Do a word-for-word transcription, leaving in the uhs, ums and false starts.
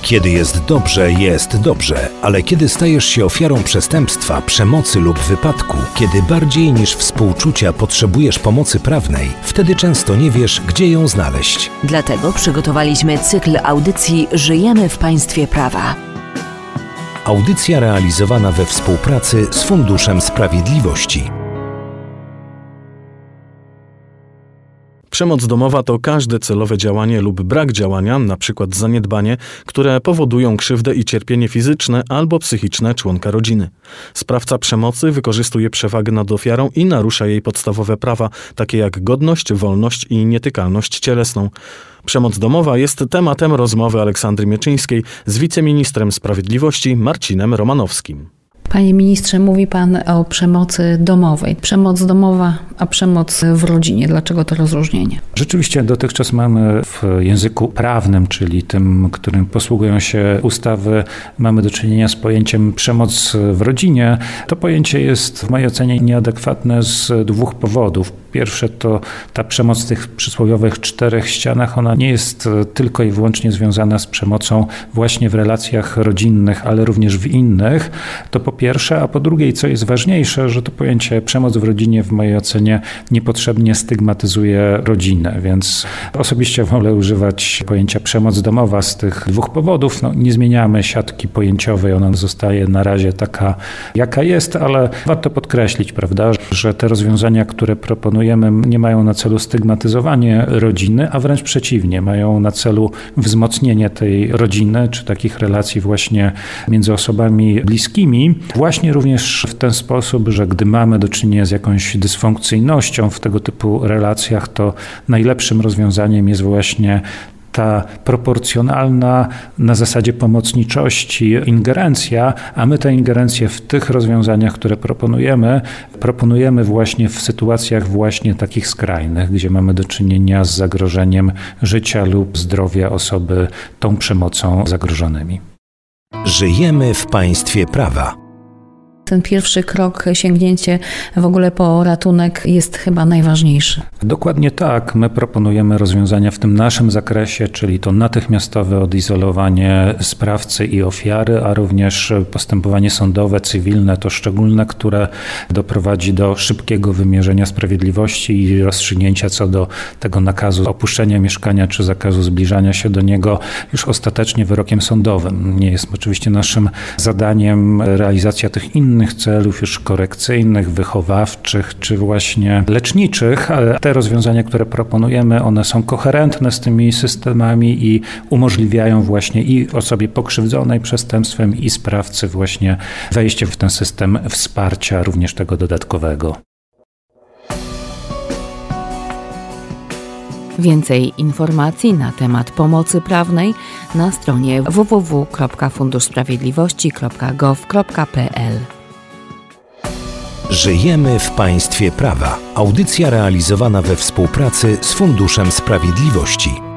Kiedy jest dobrze, jest dobrze, ale kiedy stajesz się ofiarą przestępstwa, przemocy lub wypadku, kiedy bardziej niż współczucia potrzebujesz pomocy prawnej, wtedy często nie wiesz, gdzie ją znaleźć. Dlatego przygotowaliśmy cykl audycji Żyjemy w państwie prawa. Audycja realizowana we współpracy z Funduszem Sprawiedliwości. Przemoc domowa to każde celowe działanie lub brak działania, np. zaniedbanie, które powodują krzywdę i cierpienie fizyczne albo psychiczne członka rodziny. Sprawca przemocy wykorzystuje przewagę nad ofiarą i narusza jej podstawowe prawa, takie jak godność, wolność i nietykalność cielesną. Przemoc domowa jest tematem rozmowy Aleksandry Mieczyńskiej z wiceministrem sprawiedliwości Marcinem Romanowskim. Panie ministrze, mówi pan o przemocy domowej. Przemoc domowa, a przemoc w rodzinie. Dlaczego to rozróżnienie? Rzeczywiście dotychczas mamy w języku prawnym, czyli tym, którym posługują się ustawy, mamy do czynienia z pojęciem przemoc w rodzinie. To pojęcie jest w mojej ocenie nieadekwatne z dwóch powodów. Pierwsze to ta przemoc w tych przysłowiowych czterech ścianach, ona nie jest tylko i wyłącznie związana z przemocą właśnie w relacjach rodzinnych, ale również w innych. To po pierwsze, a po drugie, co jest ważniejsze, że to pojęcie przemoc w rodzinie w mojej ocenie niepotrzebnie stygmatyzuje rodzinę, więc osobiście wolę używać pojęcia przemoc domowa z tych dwóch powodów. No, nie zmieniamy siatki pojęciowej, ona zostaje na razie taka, jaka jest, ale warto podkreślić, prawda, że te rozwiązania, które proponujemy, nie mają na celu stygmatyzowanie rodziny, a wręcz przeciwnie, mają na celu wzmocnienie tej rodziny, czy takich relacji właśnie między osobami bliskimi, właśnie również w ten sposób, że gdy mamy do czynienia z jakąś dysfunkcyjnością w tego typu relacjach, to najlepszym rozwiązaniem jest właśnie ta proporcjonalna na zasadzie pomocniczości ingerencja, a my tę ingerencję w tych rozwiązaniach, które proponujemy, proponujemy właśnie w sytuacjach właśnie takich skrajnych, gdzie mamy do czynienia z zagrożeniem życia lub zdrowia osoby tą przemocą zagrożonymi. Żyjemy w państwie prawa. Ten pierwszy krok, sięgnięcie w ogóle po ratunek jest chyba najważniejszy. Dokładnie tak. My proponujemy rozwiązania w tym naszym zakresie, czyli to natychmiastowe odizolowanie sprawcy i ofiary, a również postępowanie sądowe, cywilne, to szczególne, które doprowadzi do szybkiego wymierzenia sprawiedliwości i rozstrzygnięcia co do tego nakazu opuszczenia mieszkania czy zakazu zbliżania się do niego już ostatecznie wyrokiem sądowym. Nie jest oczywiście naszym zadaniem realizacja tych innych celów już korekcyjnych, wychowawczych czy właśnie leczniczych, ale te rozwiązania, które proponujemy, one są koherentne z tymi systemami i umożliwiają właśnie i osobie pokrzywdzonej przestępstwem i sprawcy właśnie wejście w ten system wsparcia, również tego dodatkowego. Więcej informacji na temat pomocy prawnej na stronie w w w kropka fundusz sprawiedliwości kropka gov kropka p l. Żyjemy w państwie prawa. Audycja realizowana we współpracy z Funduszem Sprawiedliwości.